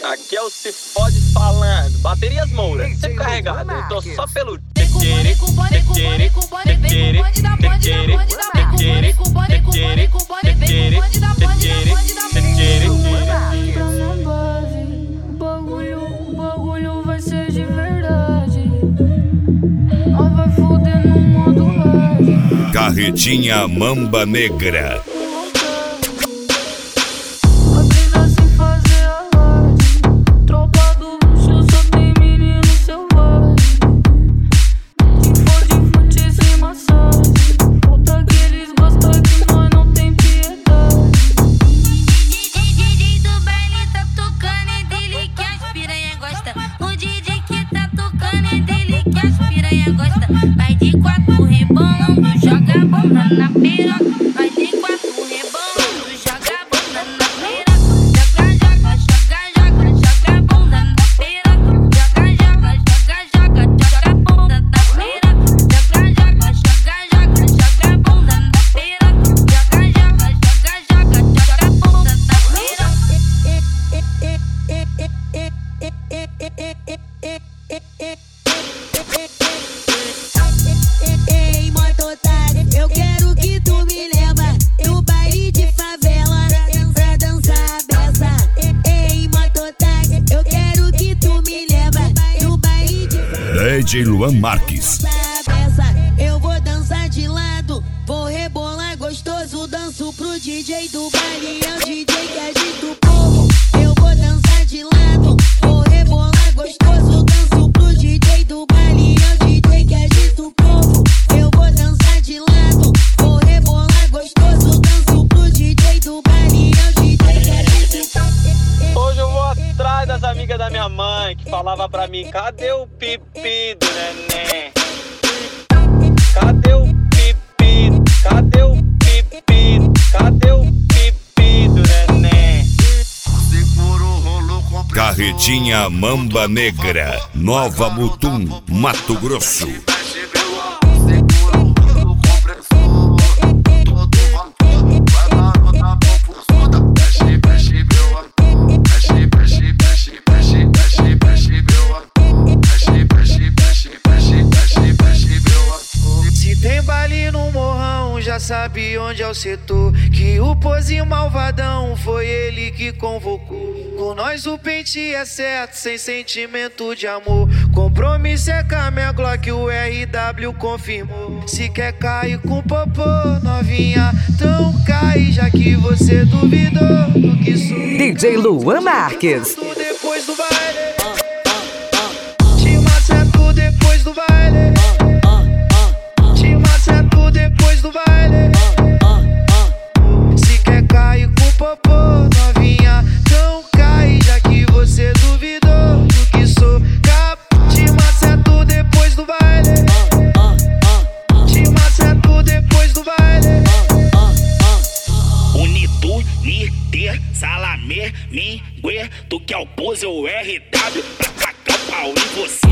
Aqui é o Se Fode falando. Baterias Moura, sempre carregado. Eu tô só pelo tequere, tequere, tequere, tequere, tequere, tequere, tequere, tequere, Tá na base, o bagulho vai ser de verdade. Nós vai fuder no modo hard. Carretinha Mamba Negra. Vai de quatro rebolando, joga a bunda na piroca. Vai de quatro rebolando, joga a bunda na piroca. Joga, joga, joga, joga a bunda na piroca. Joga, joga, joga, joga a bunda na piroca. Joga, joga, joga, joga a bunda na piroca. Joga, joga, joga, joga a bunda na piroca. Ei, mototário, eu quero que tu me leva no baile de favela pra dançar a beça. Ei, mototário, eu quero que tu me leva no baile de favela. DJ Luan Marques. Eu vou dançar de lado, vou rebolar gostoso, danço pro DJ do baile, é o DJ que agita o povo. Eu vou dançar de lado, vou rebolar gostoso, danço pro DJ do baile, é o DJ que agita o povo. Eu vou dançar de lado, vou rebolar gostoso, danço pro DJ do baile, é o DJ que agita o povo. Hoje eu vou atrás das amigas da minha mãe que falava pra mim: cadê o pipi do neném? Cadê o pipi? Cadê o pipi? Cadê o pipi do neném? Carretinha Mamba Negra, Nova Mutum, Mato Grosso. Já sabe onde é o setor, que o pozinho malvadão foi ele que convocou. Com nós o pente é certo, sem sentimento de amor. Compromisso é com a minha Glock, o RW confirmou. Se quer cair com popô, novinha, então cai, já que você duvidou do que sou. DJ Luan Marques. Depois do baile, te maceto depois do baile. Te maceto depois do baile. Se quer cair com popô, novinha, então cai, já que você duvidou do que sou. Te maceto depois do baile. Te maceto depois do baile. Unitu, Niter, Salamé, Mingue, tu que é o pose, o RW, pra tacar o pau em você.